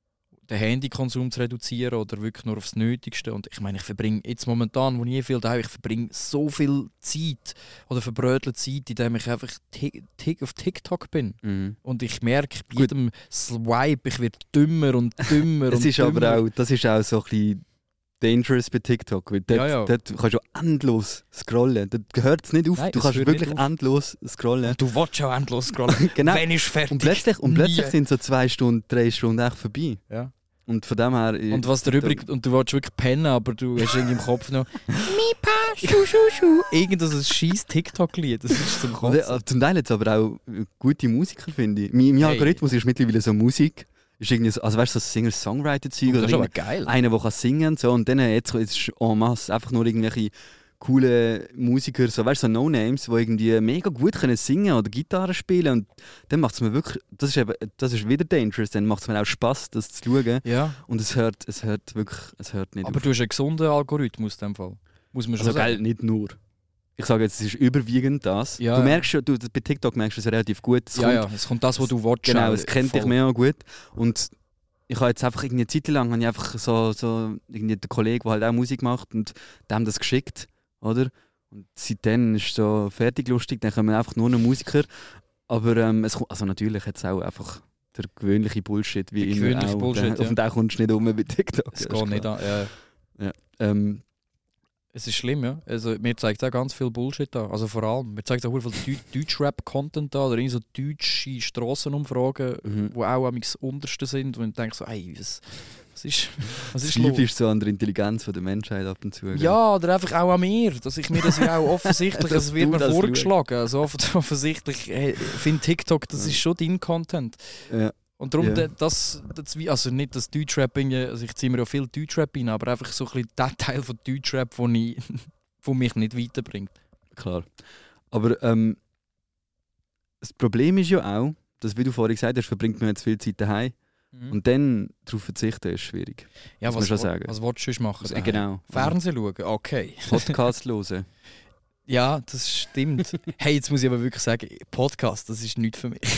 den Handykonsum zu reduzieren oder wirklich nur aufs Nötigste. Und ich meine, ich verbringe jetzt momentan, wo ich viel daheim, ich verbringe so viel Zeit oder verbrödelte Zeit, indem ich einfach tick, tick auf TikTok bin. Mhm. Und ich merke, bei Gut. jedem Swipe, ich werde dümmer und dümmer Das und ist dümmer. aber auch, das ist auch so ein bisschen dangerous bei TikTok. Weil dort, Ja, ja. dort kannst du endlos scrollen. Dort hört es nicht auf. Nein, du es kannst hört wirklich nicht auf. endlos scrollen. Und du willst auch endlos scrollen. Genau. Wenn ist fertig? Und plötzlich, und Nie. plötzlich sind so zwei Stunden, drei Stunden echt vorbei. Ja. Und von dem her... Und was der übrig, und du willst wirklich pennen, aber du hast irgendwie im Kopf noch Mipa, schu, schu, schu. Irgend so ein scheiß TikTok-Lied, das ist zum Und, Kotzen. äh, zum Teil jetzt aber auch gute Musiker, finde ich. Mein, mein Hey. Algorithmus ist mittlerweile so Musik. Ist irgendwie so, also weißt du, so Singer-Songwriter-Zeug. Das oder ist aber irgendwie geil. einer, der kann singen und so. Und dann jetzt, jetzt ist en masse einfach nur irgendwelche coole Musiker, so, weißt du, so No-Names, die irgendwie mega gut können singen oder Gitarre spielen. Und dann macht es mir wirklich, das ist, eben, das ist wieder dangerous, dann macht es mir auch Spass, das zu schauen. Ja, Und es hört, es hört wirklich, es hört nicht aber auf. du hast einen gesunden Algorithmus in dem Fall. Muss man schon Also sagen. geil, nicht nur. Ich sage jetzt, es ist überwiegend das. Ja, du ja. merkst schon, du, bei TikTok merkst du es relativ gut. Es Ja, kommt- ja, es kommt das, was du willst. Genau, auch es kennt voll. dich mega gut. Und ich habe jetzt einfach irgendwie eine Zeit lang habe ich einfach so, so irgendwie den Kollegen, der halt auch Musik macht, und dem das geschickt, oder? Und seitdem ist es so fertig lustig, dann kommen einfach nur noch Musiker. Aber ähm, es kommt, also natürlich hat es auch einfach der gewöhnliche Bullshit, wie Der immer gewöhnliche auch. Bullshit, den, ja. Auf den kommst du nicht um bei TikTok. Es ja, geht ist nicht klar. an. Ja. Ähm, Es ist schlimm, ja. Also, mir zeigt auch ganz viel Bullshit an. Also vor allem, mir zeigt auch viel Deu- Deutsch-Rap-Content an oder irgendwie so deutsche Strassenumfragen, Mhm. die auch am untersten sind, wo ich denke so, ey, was, was ist, was ist los? zweifelst so an der Intelligenz von der Menschheit ab und zu. gell? Ja, oder einfach auch an mir, dass ich mir das ja auch offensichtlich, Dass es wird du mir das vorgeschlagen, also off- offensichtlich äh, finde TikTok, das ist schon dein Content. Ja. Und darum, Ja. de- das, das, wie- also nicht das Deutschrap, irgendwie- also ich ziehe mir ja viel Deutschrap rein, aber einfach so ein bisschen der Teil von Deutschrap, wo, ich, wo mich nicht weiterbringt. Klar. Aber ähm, das Problem ist ja auch, dass, wie du vorhin gesagt hast, verbringt man jetzt viel Zeit daheim. Mhm. Und dann darauf verzichten ist schwierig. Ja, muss was, man schon wo- sagen. was willst du sonst machen? Also, genau. Fernsehen schauen? Okay. Podcast hören. Ja, das stimmt. Hey, jetzt muss ich aber wirklich sagen, Podcast, das ist nichts für mich.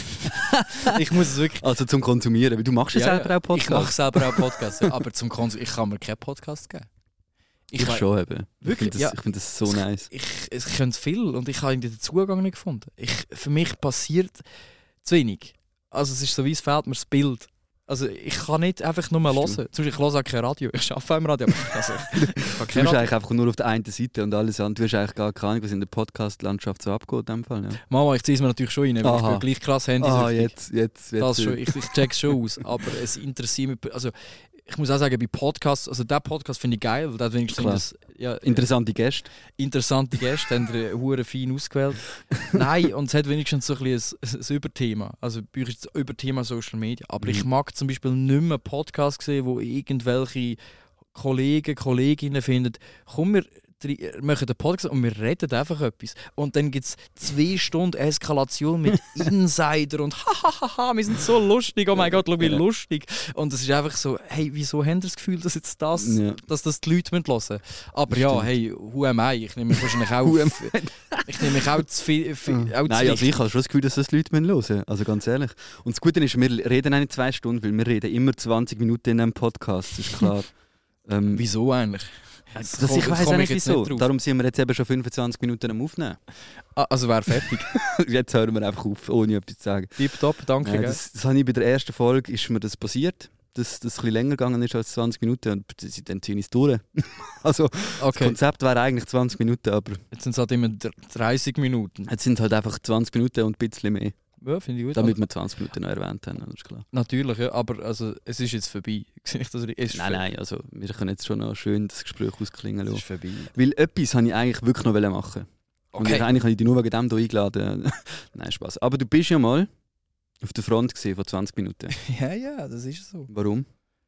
Ich muss es wirklich... Also zum Konsumieren, weil du machst ja, Ja, selber ja. auch Podcast. Ich mache selber auch Podcasts, aber zum Konsum, ich kann mir keinen Podcast geben. Ich, wei- schon eben. Ich Wirklich? finde das, Ja. ich find das so nice. Ich, ich könnte es viel und ich habe irgendwie den Zugang nicht gefunden. Ich, für mich passiert zu wenig. Also es ist so, wie es fehlt mir das Bild. Also ich kann nicht einfach nur mal hören. Stimmt. Zum Beispiel, ich höre auch kein Radio. Ich arbeite auch im Radio, aber also, ich kann Du kein bist Radio. eigentlich einfach nur auf der einen Seite und alles andere. Du hast eigentlich gar keine Ahnung, was in der Podcast-Landschaft so abgeht. In dem Fall, ja. Mama, ich ziehe es mir natürlich schon rein, weil ich Aha. bin gleich krass Handy. Ah, jetzt, jetzt, jetzt. Das äh, schon, ich, ich check's schon aus, aber es interessiert mich. Also, ich muss auch sagen, bei Podcasts, also der Podcast finde ich geil, weil der hat wenigstens Klar. das, ja, Interessante Gäste. interessante Gäste, haben wir hure fein ausgewählt. Nein, und es hat wenigstens so ein, bisschen ein, ein Überthema. Also bei euch ist das Überthema Social Media. Aber Mhm. ich mag zum Beispiel nicht mehr Podcasts sehen, wo irgendwelche Kollegen, Kolleginnen finden, komm, wir tri- machen den Podcast und wir reden einfach etwas. Und dann gibt es zwei Stunden Eskalation mit Insider und hahaha, wir sind so lustig, oh mein Gott, schau wie Ja. lustig. Und es ist einfach so, hey, wieso haben ihr das Gefühl, dass jetzt das, Ja. dass das die Leute hören müssen? Aber ja, Stimmt. hey, who am I? Ich nehme mich wahrscheinlich auch, Who am ich nehme mich auch zu viel, viel auch zu Nein, also wichtig. ich habe schon das Gefühl, dass das die Leute hören müssen. Also ganz ehrlich. Und das Gute ist, wir reden auch nicht zwei Stunden, weil wir reden immer zwanzig Minuten in einem Podcast, das ist klar. ähm, Wieso eigentlich? das, komm- ich weiß komm auch ich nicht jetzt wieso. nicht drauf. Darum sind wir jetzt eben schon fünfundzwanzig Minuten am Aufnehmen. Ah, also wäre fertig. Jetzt hören wir einfach auf, ohne etwas zu sagen. Tipptopp, danke. Nein, gell? das, das habe ich bei der ersten Folge, ist mir das passiert, dass das ein bisschen länger gegangen ist als zwanzig Minuten und dann ziehe ich es durch. Also das Okay, Konzept wäre eigentlich zwanzig Minuten, aber jetzt sind es halt immer dreißig Minuten. jetzt sind halt einfach zwanzig Minuten und ein bisschen mehr, Ja, finde ich gut. damit wir zwanzig Minuten noch erwähnt haben, das ist klar. Natürlich, ja, aber also, es ist jetzt vorbei. Sehe ich das richtig? Es ist Nein, vor- nein, also wir können jetzt schon noch schön das Gespräch ausklingen Es lassen. ist vorbei. Weil etwas wollte ich eigentlich wirklich noch machen. Und ich, Okay. eigentlich habe ich dich nur wegen dem hier eingeladen. Nein, Spaß. Aber du bist ja mal auf der Front gewesen von zwanzig Minuten. Ja, ja, das ist so. Warum?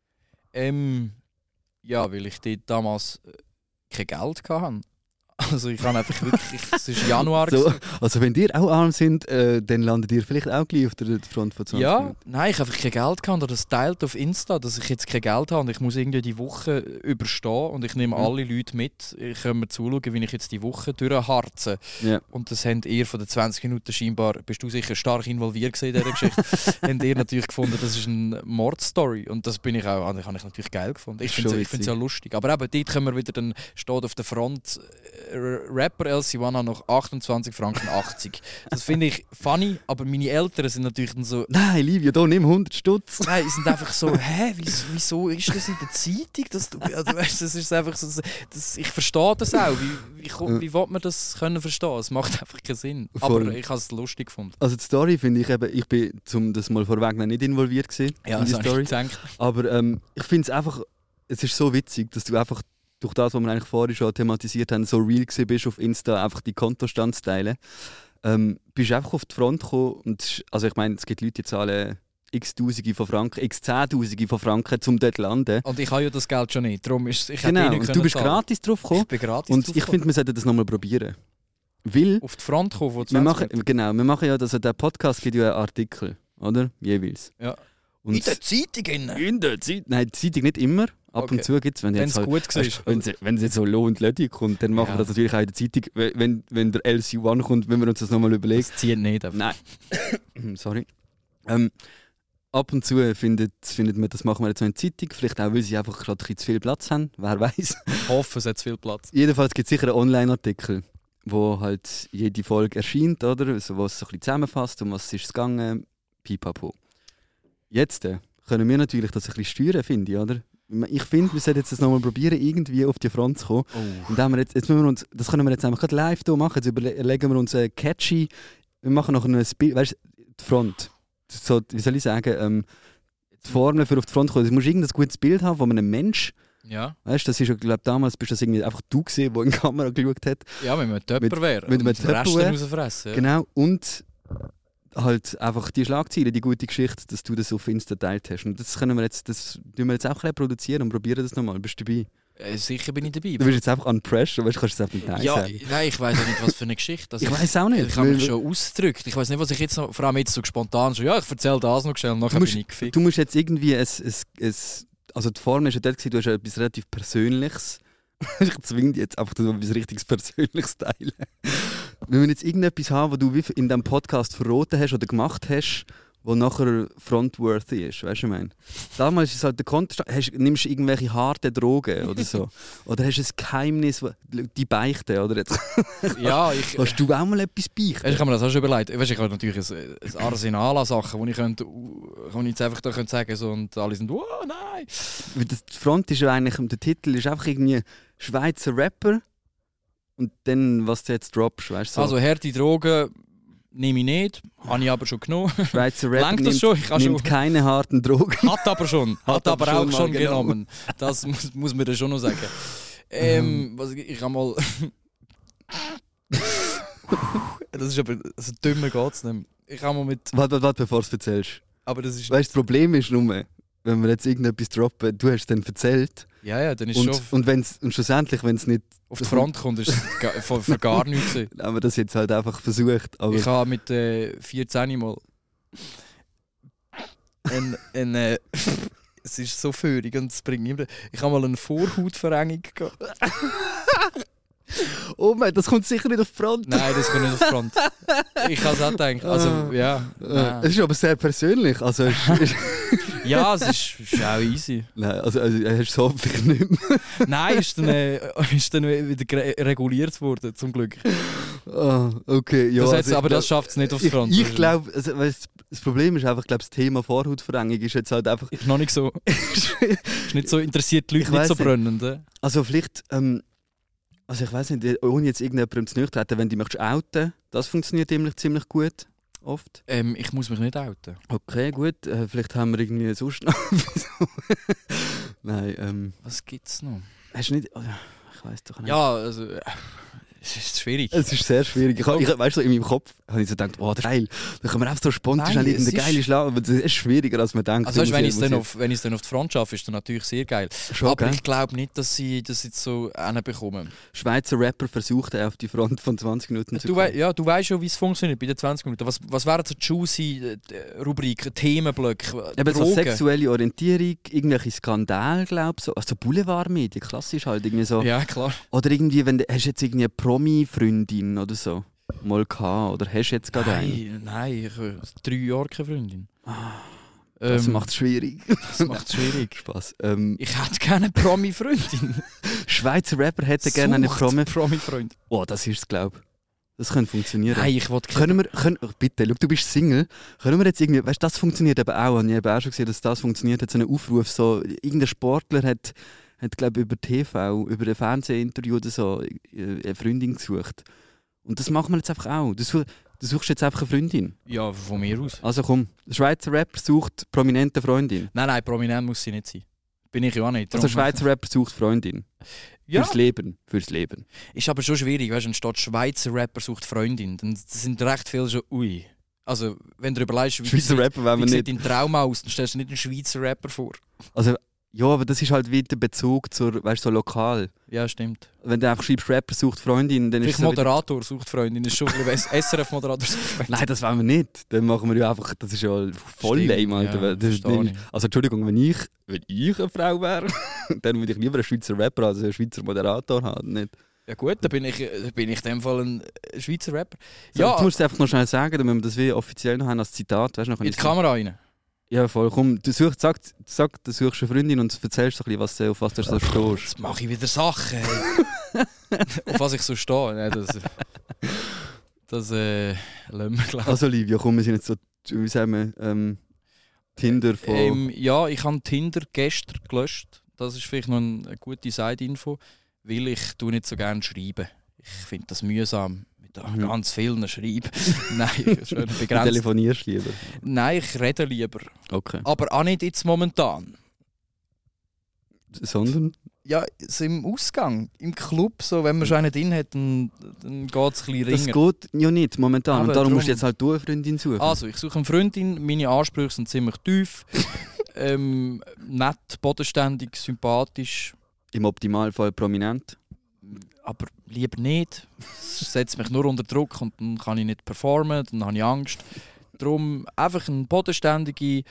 Ähm, ja, weil ich dort damals äh, kein Geld hatte. Also ich habe einfach wirklich, es ist Januar. So, gewesen. also wenn ihr auch arm sind, äh, dann landet ihr vielleicht auch gleich auf der Front von zwanzig Ja, Minuten. nein, ich habe einfach kein Geld gehabt. Und das teilt auf Insta, dass ich jetzt kein Geld habe und ich muss irgendwie die Woche überstehen und ich nehme Mhm. alle Leute mit. Ich kann mir zuschauen, wie ich jetzt die Woche durchharze. Ja. Und das habt ihr von den zwanzig Minuten scheinbar, bist du sicher stark involviert gewesen in dieser Geschichte, habt ihr natürlich gefunden, das ist eine Mordstory. Und das bin ich auch, habe ich natürlich geil gefunden. Ich Schon finde es ich find's ja witzig. lustig. Aber eben, dort können wir wieder, dann steht auf der Front äh, Rapper L C One noch achtundzwanzig Franken achtzig. Das finde ich funny, aber meine Eltern sind natürlich dann so, Nein, Livia, hier nimm hundert Stutz. nein, die sind einfach so, hä, wieso, wieso ist das in der Zeitung? Dass du, also, weißt, das ist einfach so, das, ich verstehe das auch. Wie, wie, ko- wie will man das können verstehen? Es macht einfach keinen Sinn. Voll. Aber ich habe es lustig gefunden. Also die Story finde ich eben, ich bin, um das mal vorwegnehmen, nicht involviert gewesen in die habe Story. ich gedacht. Aber ähm, ich finde es einfach, es ist so witzig, dass du einfach durch das, was wir eigentlich vorher schon thematisiert haben, so real gewesen bist auf Insta, einfach die Kontostand zu teilen. Ähm, bist einfach auf die Front gekommen und es ist- also ich meine, es gibt Leute, die zahlen x Tausende von Franken, x Zehntausende von Franken, um dort zu landen. Und ich habe ja das Geld schon nicht. Darum ist, ich hätte eh Genau, nicht und können du bist zahlen. gratis drauf gekommen. Ich bin gratis Und drauf ich finde, wir sollten das nochmal probieren. Weil, auf die Front kommen von wir zwanzig machen, Minuten. genau, wir machen ja, also der Podcast gibt ja einen Artikel, oder? Jeweils. Ja. Und In der Zeitung innen. in der Zeit, nein, die Zeitung nicht immer. Ab Okay. und zu gibt es, wenn Wenn jetzt es halt, gut war. Weißt, wenn es wenn es jetzt so Loh und Lödi kommt, dann machen Ja. wir das natürlich auch in der Zeitung. Wenn- Wenn, wenn der L C One kommt, wenn wir uns das nochmal überlegen. Das zieht nicht. Einfach. Nein. Sorry. Ähm, ab und zu findet, findet man, das machen wir jetzt so in der Zeitung. Vielleicht auch, weil sie einfach gerade ein bisschen zu viel Platz haben. Wer weiß. Ich hoffe, es hat zu viel Platz. Jedenfalls gibt es sicher einen Online-Artikel, wo halt jede Folge erscheint, oder? Also, wo es so ein bisschen zusammenfasst, um was ist es gegangen. Pipapo. Jetzt äh, können wir natürlich das ein bisschen steuern, finde ich, oder? Ich finde, wir sollten jetzt das nochmal probieren, irgendwie auf die Front zu kommen. Oh. Und dann wir jetzt, jetzt müssen wir uns, das können wir jetzt einfach gerade live hier machen. Jetzt überlegen wir uns äh, catchy. Wir machen noch ein Bild, weißt du, die Front. So, wie soll ich sagen, ähm, die Formel für auf die Front zu kommen. Du musst irgendein gutes Bild haben von einem Mensch. Ja, Weißt du, das ist ja, glaube damals bist das irgendwie einfach du gesehen, der in die Kamera geschaut hat. ja, wenn man ein Töpper wäre. mit einem und den Rest Tupperware. dann rausfressen. Ja. Genau. Und halt einfach die Schlagzeile, die gute Geschichte, dass du das auf Insta teilt hast. Und das können wir jetzt, das tun wir jetzt auch reproduzieren und probieren das nochmal. Bist du dabei? Äh, sicher bin ich dabei. Du bist jetzt einfach an Pressure, weißt du, kannst du jetzt einfach nicht Nein Ja, sagen. nein, ich weiss auch nicht, was für eine Geschichte. Also Ich weiss auch nicht. Ich habe mich schon ausgedrückt. Ich weiss nicht, was ich jetzt noch, vor allem jetzt so spontan so, ja, ich erzähle das noch schnell und nachher Du musst, bin ich gefickt. du musst jetzt irgendwie ein, ein, ein also die Form war ja dort, du hast ja etwas relativ Persönliches. Ich zwinge dich jetzt einfach, dass du etwas richtig Persönliches teilen. Wenn wir jetzt irgendetwas haben, was du wie in diesem Podcast verraten hast oder gemacht hast, wo nachher frontworthy ist, weißt du, was ich meine? Damals ist es halt der Kontext, hast, nimmst du irgendwelche harten Drogen oder so. Oder hast du ein Geheimnis, die Beichte, oder jetzt? Ja, ich... Hast du auch mal etwas beichten? Ich habe mir das auch schon überlegt. Weißt, ich habe natürlich ein, ein Arsenal an Sachen, wo ich, könnte, wo ich jetzt einfach da könnte sagen so, und alle sind «Oh, nein!» Die Front ist ja eigentlich, der Titel ist einfach irgendwie Schweizer Rapper und dann, was du jetzt droppst, weißt du? So. Also harte Drogen nehme ich nicht, habe ich aber schon genommen. Schweizer Rapper Langt das nimmt, schon? Ich kann nimmt schon. keine harten Drogen. Hat aber schon, hat, Hat aber aber auch schon schon mal genommen. Das muss, muss man da schon noch sagen. Ähm, was, ich ich habe mal... das ist aber... Also dümmer geht es nicht. Ich habe mal mit... Warte, warte, warte, bevor du es erzählst. Aber das ist... Weißt du, das Problem ist nur, wenn wir jetzt irgendetwas droppen, du hast es dann erzählt. Ja, ja, dann ist Und, schon... und, wenn's, und schlussendlich, wenn es nicht. Auf die Front kommt, ist es ga- für, für gar nichts gewesen. Haben wir das jetzt halt einfach versucht. Aber Ich habe mit äh, vierzehn mal... ein, ein, äh, es ist so führig und es bringt niemand... Ich habe mal eine Vorhautverengung gehabt. oh mein, das kommt sicher nicht auf die Front. Nein, das kommt nicht auf die Front. Ich habe es auch gedacht. Also, ja. Äh, Nein. Es ist aber sehr persönlich. Also, ist, ist, Ja, es ist, ist auch easy. nein, also, also hast du es hoffentlich nicht mehr. Nein, ist dann, äh, ist dann wieder gre- reguliert worden, zum Glück. Ah, okay, ja. Das also hat's, ich aber glaub- das schafft es nicht auf die Ich, Front. ich glaube, also, weißt, das Problem ist einfach, ich glaube, das Thema Vorhautverengung ist jetzt halt einfach. Ist noch nicht so. Ist nicht so interessiert, die Leute Ich nicht so weiss nicht. brennend. Äh? Also vielleicht, ähm, also ich weiß nicht, ohne jetzt irgendjemandem zu nahe zu treten, wenn du möchtest outen, das funktioniert ziemlich, ziemlich gut, oft. Ähm, ich muss mich nicht outen. Okay, gut, äh, vielleicht haben wir irgendwie sonst noch. Nein, ähm, Was gibt's noch? hast du nicht, oh, ich weiß doch nicht. Ja, also... Äh, es ist schwierig. Es ist sehr schwierig. Ich, hab- ich, weißt du, so in meinem Kopf habe ich so gedacht, oh, das ist geil. Da können wir einfach so spontan Nein, schnell es irgendeine ist- geile Schlag, aber das ist schwieriger, als man denkt. Also weißt, Muss wenn ich- ich es muss dann, ich- auf- wenn ich es dann auf die Front schaffe, ist dann natürlich sehr geil. Schon, Aber gell? ich glaube nicht, dass sie das jetzt so hinbekommen. Schweizer Rapper versucht, auf die Front von zwanzig Minuten zu Du, kommen. wei ja, du weißt schon, wie es funktioniert bei den zwanzig Minuten. Was, was wären so juicy äh, Rubriken, Themenblöcke, Eben so Drogen? sexuelle Orientierung, irgendwelche Skandale, glaube ich. So. Also Boulevardmedien, klassisch halt. Irgendwie so. Ja, klar. Oder irgendwie, wenn du, hast du jetzt irgendwie eine Promi-Freundin oder so mal gehabt, oder hast du jetzt gerade eine? Nein, nein, ich habe drei Jahre keine Freundin. Das Ähm, macht es schwierig. das macht es schwierig. Spaß. Ähm, Ich hätte gerne eine Promi-Freundin. Schweizer Rapper hätten gerne eine Sucht Promi. Promi-Freund. Oh, das ist es, glaube ich. Das könnte funktionieren. Nein, ich wollte Können wir, können, oh, bitte, schau, du bist Single. Können wir jetzt irgendwie, weißt du, das funktioniert eben auch. Ich habe auch schon gesehen, dass das funktioniert. Hat so einen Aufruf, so, irgendein Sportler hat, hat glaube ich, über T V, über ein Fernsehinterview oder so, eine Freundin gesucht. Und das machen wir jetzt einfach auch. Du, such, du suchst jetzt einfach eine Freundin. Ja, von mir aus. Also komm, der Schweizer Rapper sucht prominente Freundin. Nein, nein, prominent muss sie nicht sein. Bin ich ja auch nicht. Also Darum- Schweizer Rapper sucht Freundin. ja, Fürs Leben. Fürs Leben. ist aber schon schwierig, weißt du, statt Schweizer Rapper sucht Freundin, dann sind recht viele schon ui. Also, wenn du überlegst, wie, Schweizer Rapper wollen wie wir sieht nicht. dein Traum aus, dann stellst du nicht einen Schweizer Rapper vor. Also, ja, aber das ist halt wieder der Bezug zur, weißt du, so lokal. Ja, stimmt. Wenn du einfach schreibst, Rapper sucht Freundin, dann ist Vielleicht es so wieder- Moderator sucht Freundin, das ist schon ein bisschen S R F-Moderator sucht Freundin. Nein, das wollen wir nicht. Dann machen wir ja einfach, das ist ja voll Stimmt, lame, Alter. ja, Das ist verstehe nicht, also Entschuldigung, wenn ich, wenn ich eine Frau wäre, dann würde ich lieber einen Schweizer Rapper als einen Schweizer Moderator haben. Nicht? Ja gut, dann bin ich, dann bin ich in dem Fall ein Schweizer Rapper. So, Ja, du musst es einfach noch schnell sagen, damit wir das wie offiziell noch haben als Zitat. Weißt, du, noch kann in ich die Kamera rein. Ja, voll. Komm, du suchst, sag, sag, du suchst eine Freundin und erzählst so ein bisschen, was, du- auf was du so stehst. Jetzt mache ich wieder Sachen. Hey. Auf was ich so stehe. Nein, das das äh, lassen wir glauben. Also Livia, komm, wir sind jetzt so, wie sagen wir, ähm, Tinder von... Ähm, ja, ich habe Tinder gestern gelöscht. Das ist vielleicht noch eine, eine gute Side-Info, weil ich tue nicht so gerne schreiben. Ich finde das mühsam, mit Mhm. ganz vielen schreiben. Nein, schön Du begrenzt. telefonierst lieber. Nein, ich rede lieber. Okay. Aber auch nicht jetzt momentan. Sondern? Ja, so im Ausgang, im Club, so, wenn man schon einen drin hat, dann, dann geht es ein bisschen Das ringer. geht ja nicht momentan. Aber und darum drum- musst du jetzt halt du eine Freundin suchen. Also, ich suche eine Freundin, meine Ansprüche sind ziemlich tief. ähm, nett, bodenständig, sympathisch. Im Optimalfall prominent. Aber lieber nicht. Es setzt mich nur unter Druck und dann kann ich nicht performen, dann habe ich Angst. Darum einfach ein bodenständige,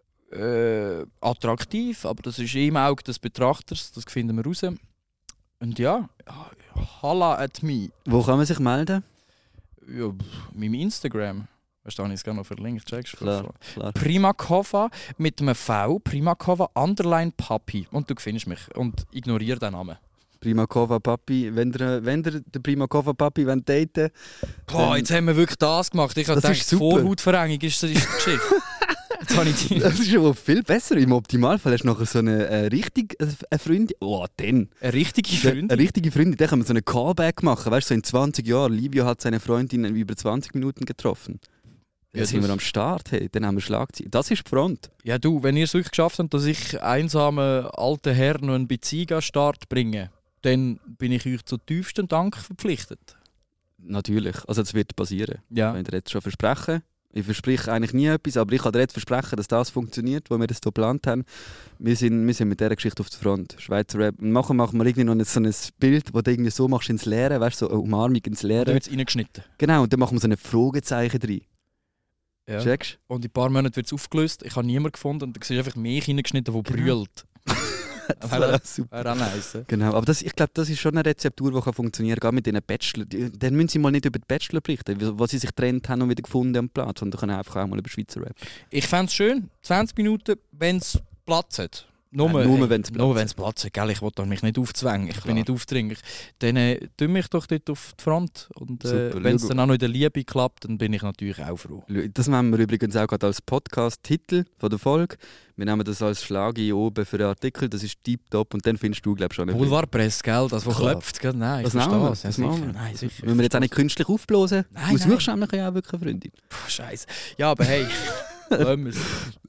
äh, attraktiv, aber das ist im Auge des Betrachters, das finden wir raus. Und ja, holla at me. Wo kann man sich melden? Ja, meinem Instagram. Weißt du, habe ich es gerne noch verlinkt. Checkst du? Klar, klar. Primakova mit einem V, Primakova Underline Papi. Und du findest mich. Und ignoriere den Namen. Primakova Papi, wenn ihr, wenn ihr den Primakova Papi wollt daten Boah, jetzt haben wir wirklich das gemacht. Ich habe Das gedacht, ist super. Vorhautverengung ist, ist die Geschichte. Jetzt habe ich die. das ist aber viel besser. Im Optimalfall hast du nachher so eine äh, richtig eine Freundin. Oh, dann. Eine richtige Eine, Freundin. eine richtige Freundin, da kann man so einen Callback machen. Weißt du, so in zwanzig Jahren, Livio hat seine Freundin in über zwanzig Minuten getroffen. Ja, Jetzt sind das- wir am Start, hey. Dann haben wir Schlagzeilen. Das ist die Front. Ja, du, wenn ihr es wirklich geschafft habt, dass ich einsamen alten Herr noch eine Beziehung an den Start bringe, dann bin ich euch zu tiefstem Dank verpflichtet. Natürlich. Also das wird passieren. Ja. Wenn ihr jetzt schon versprechen. Ich verspreche eigentlich nie etwas, aber ich kann dir jetzt versprechen, dass das funktioniert, wo wir das hier geplant haben. Wir sind, wir sind mit dieser Geschichte auf der Front. Schweizer Rap. Und nachher machen wir irgendwie noch ein, so ein Bild, das du irgendwie so machst ins Leere, weißt du, so eine Umarmung ins Da Leere. wird es reingeschnitten. Genau, und dann machen wir so ein Fragezeichen drin. Ja. Checkst Und in ein paar Monaten wird es aufgelöst. Ich habe niemanden gefunden und da siehst du einfach mich reingeschnitten, der brüllt. Das wäre auch super. Wäre auch nice. Ja? Genau, aber das, ich glaube, das ist schon eine Rezeptur, die kann funktionieren kann, mit diesen Bachelor. Die- Dann müssen sie mal nicht über die Bachelor berichten, wie- was sie sich getrennt haben und wieder gefunden am Platz, sondern können einfach auch mal über Schweizer Rap. Ich fände es schön, zwanzig Minuten, wenn es Platz hat. Nur, Ja, nur hey, wenn's Platz nur hat. wenn's Platz hat. Gell? Ich will mich nicht aufzwängen, ich Klar. bin nicht aufdringlich. Dann äh, tue mich doch dort auf die Front. Und äh, Super, wenn es schau. dann auch noch in der Liebe klappt, dann bin ich natürlich auch froh. Das nehmen wir übrigens auch gerade als Podcast-Titel von der Folge. Wir nehmen das als Schlagi oben für den Artikel, das ist tiptop und dann findest du, glaube ich, schon ein Boulevardpresse, gell? Das, was Klar. klopft, gell? Nein, ich Das verstehe nehmen wir, es. Ja, das machen sicher. wir. Nein, sicher. Wenn wir jetzt auch nicht künstlich aufblasen, Nein, du nein. suchst nämlich ja auch wirklich eine Freundin. Puh, Scheiße. Ja, aber hey, lassen wir es.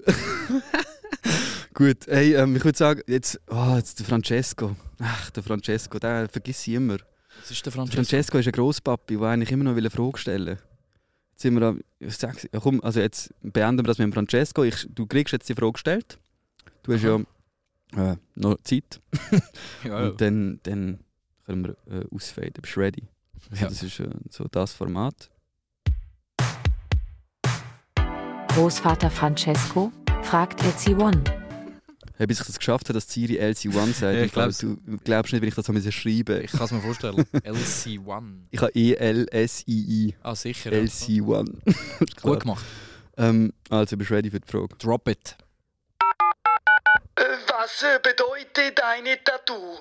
Gut, hey, ähm, ich würde sagen, jetzt, oh, jetzt der Francesco. Ach, der Francesco, den vergiss ich immer. Was ist der Der Francesco? Francesco ist ein Grosspapi, der eigentlich immer noch eine Frage stellen will. Jetzt sind wir am, ich sag's, ja, komm, also jetzt beenden wir das mit dem Francesco. Ich, du kriegst jetzt die Frage gestellt. Du hast ja äh, noch Zeit. Ja, ja. Und dann, dann können wir äh, ausfaden. Bist du ready? Also Ja. Das ist äh, so das Format. Großvater Francesco fragt L C eins. Hey, bis ich das geschafft habe, dass Siri L C eins sagt. Ja, ich Im Fall, glaub's. du glaubst nicht, wenn ich das so schreiben muss. Ich kann es mir vorstellen. L C eins. Ich habe E L S I I. Ah, sicher. L Ja. C eins. Gut gemacht. Ähm, also, bist du ready für die Frage? Drop it. Was äh, bedeutet deine Tattoo?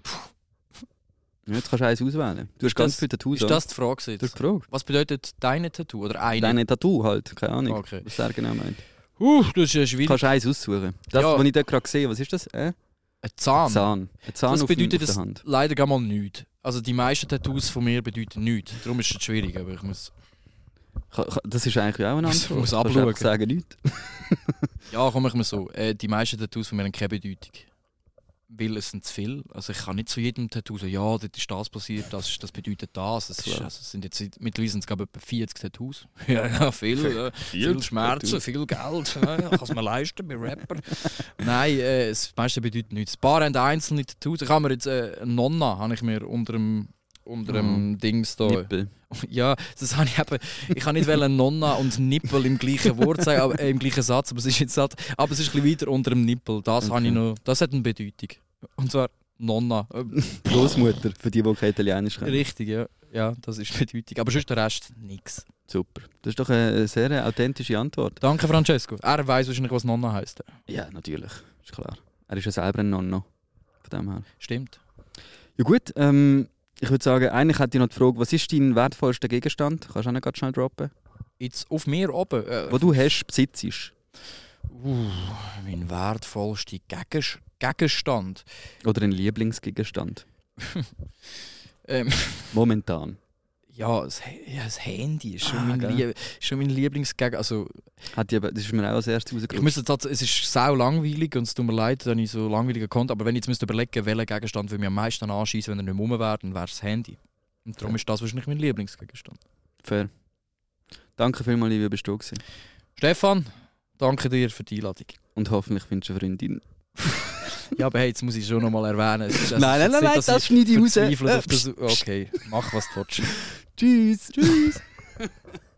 Ja, jetzt kannst du eins auswählen. Du hast ganz das- viele Tattoos. Ist oder? das die Frage? Das ist Jetzt? die Frage. Was bedeutet deine Tattoo? Oder eine? Deine Tattoo halt, keine Ahnung, Okay. was er genau meint. Uh, das ist ja Du schwierig. kannst eins aussuchen. Das, Ja. was ich dort gerade gesehen habe, was ist das? Äh? Ein Zahn. Zahn. Ein Zahn Das auf, dem, bedeutet auf der das Hand. leider gar mal nichts. Also die meisten Tattoos von mir bedeuten nichts. Darum ist es schwierig, aber ich muss... Ka- ka- Das ist eigentlich auch eine Muss- Antwort. muss Du kannst abschauen. einfach sagen, nichts. Ja, komm ich mal so. Äh, die meisten Tattoos von mir haben keine Bedeutung. Weil es sind zu viel. Also ich kann nicht zu jedem Tattoo sagen, ja, dort ist das passiert, das, das bedeutet das. Es, ist, Klar. also es sind jetzt mittlerweile sind es glaube ich etwa vierzig Tattoos. Ja, ja viel, äh, viel Schmerzen, Tattoos. viel Geld. Ja, kann es mir leisten bei Rapper. Nein, äh, das meiste bedeutet nichts. Ein paar haben einzelne Tattoos. Ich habe mir jetzt äh, eine Nonna habe ich mir unter dem unter dem Dings da. Nippel. Ja, das habe ich eben. Ich kann nicht wollen Nonna und Nippel im gleichen Wort sagen, aber, äh, im gleichen Satz, aber es ist jetzt halt, aber es ist ein bisschen weiter unter dem Nippel. Das Okay. habe ich noch. Das hat eine Bedeutung. Und zwar Nonna. Äh, Großmutter, für die, die kein Italienisch können. Richtig, ja. Ja, das ist die Bedeutung. Aber sonst der Rest nichts. Super. Das ist doch eine sehr authentische Antwort. Danke, Francesco. Er weiß wahrscheinlich, was Nonna heisst. Ja, natürlich. Ist klar. Er ist ja selber ein Nonno. Von dem her. Stimmt. Ja gut, ähm, ich würde sagen, eigentlich hätte ich noch die Frage, was ist dein wertvollster Gegenstand? Kannst du auch noch ganz schnell droppen? Jetzt auf mir oben. Äh, Wo du hast, besitzt. uh, mein wertvollster Gegens- Gegenstand. Oder ein Lieblingsgegenstand. Ähm, Momentan. ja, das, ja, das Handy ist schon, Ah, mein, gell. Lie ist schon mein Lieblingsgegenstand. Also, Hat die, aber- das ist mir auch als erstes ich rausgekommen. müsste jetzt, es ist sau langweilig und es tut mir leid, dass ich so langweilig konnte. Aber wenn ich jetzt müsste überlegen, welcher Gegenstand würde mir am meisten anschießen, wenn er nicht mehr rum wäre, dann wäre es das Handy. Und darum Ja. ist das wahrscheinlich mein Lieblingsgegenstand. Fair. Danke vielmals, Livio, bist du gewesen. Stefan, danke dir für die Einladung. Und hoffentlich findest du eine Freundin. Ja, aber hey, jetzt muss ich schon noch mal erwähnen. Es ist, also, Nein, nein, nein, nein, das schneide ich raus. verzweifelt auf das. Okay, mach was du willst. Tschüss. Tschüss.